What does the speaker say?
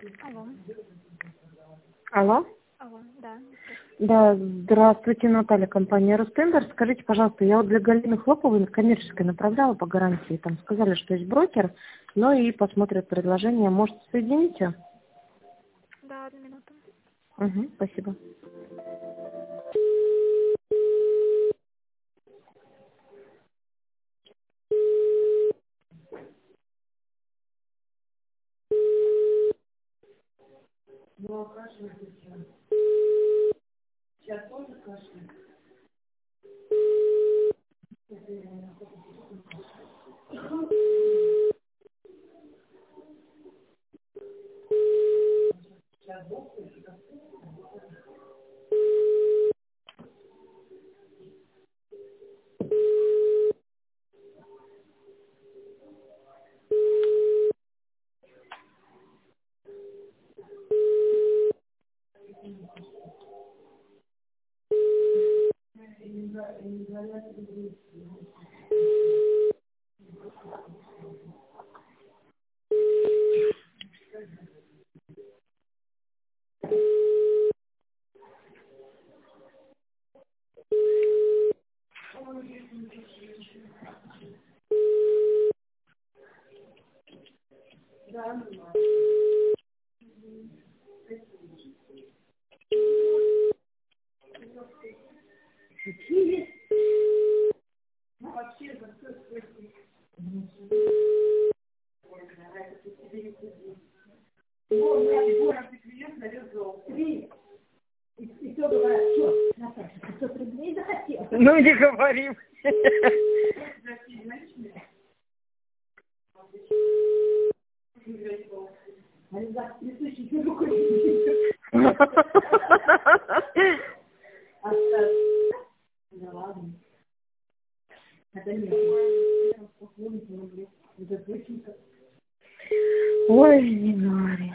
Алло. Алло? Алло, да. Да, здравствуйте, Наталья, компания Ростендер. Скажите, пожалуйста, я вот для Галины Хлоповой коммерческой направляла по гарантии. Там сказали, что есть брокер, но и посмотрят предложение. Может, соедините? Да, 1 минуту. Угу, спасибо. Ну, не говорим. Ой, не говори.